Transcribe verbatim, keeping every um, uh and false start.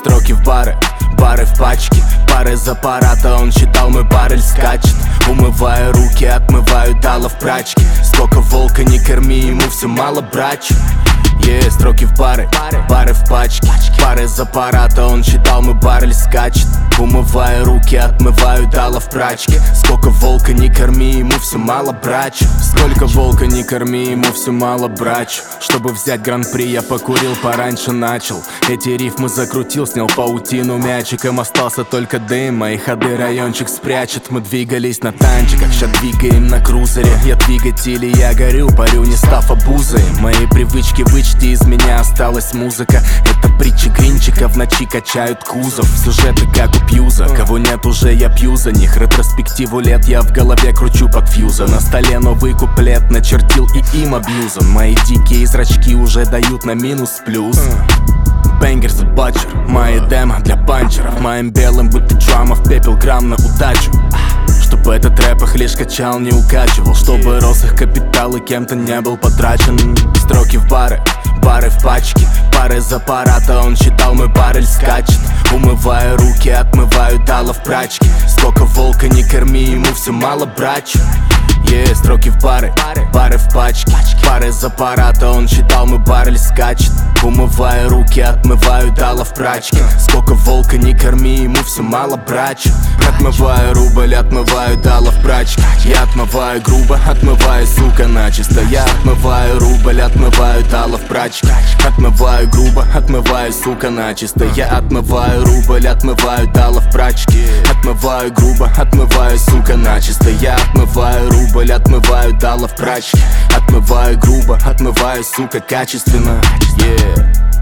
Строки в бары, бары в пачке, пары из аппарата, он считал, мой баррель скачет. Умываю руки, отмываю дало в прачке. Сколько волка не корми, ему все мало, брач. Yeah, строки в бары, бары в пачке, пары из аппарата, он считал, мой баррель скачет. Умываю руки, отмываю дало в прачке. Сколько волка не корми, ему все мало, брач. Сколько волка не корми, ему все мало, брач. Чтобы взять гран-при, я покурил, пораньше начал. Эти рифмы закрутил, снял паутину мячиком. Остался только дым, мои ходы райончик спрячет. Мы двигались на танчиках, ща двигаем на крузере. Я двигатель и я горю, парю, не став обузой. Мои привычки вычти, из меня осталась музыка. Это притчи Гринчика, в ночи качают кузов. Сюжеты как у Пьюза, кого нет уже я пью за них. Ретроспективу лет я в голове кручу под фьюза. На столе новый куплет начертил и им абьюзом. Мои дикие зрачки уже дают на минус плюс. Бэнгер за батчер, мои демо для панчеров. Моим белым будто драма в пепел грамм на удачу. Чтобы этот рэп их лишь качал, не укачивал. Чтобы рос их капитал и кем-то не был потрачен. Строки в бары, бары в пачке, пары из аппарата, он считал, мой баррель скачет. Умываю руки, отмываю дало в прачке. Сколько волка не корми, ему все мало, брач. Yeah, строки в бары, бары в пачке, пары из аппарата, он считал, мой баррель скачет. Умываю руки, отмываю дало в прачке. Сколько волка не корми, ему все мало, брач. Отмываю рубль, отмываю дало в прачке. Я отмываю грубо, отмываю, сука, начисто. Я отмываю рубль, отмываю дало в прачке. Отмываю грубо, отмываю, сука, начисто. Я отмываю рубль, отмываю дало в прачке. Отмываю грубо, отмываю, сука, начисто. Я отмываю рубль, отмываю дало в прачке. Отмываю грубо, отмываю, сука, качественно. Yeah.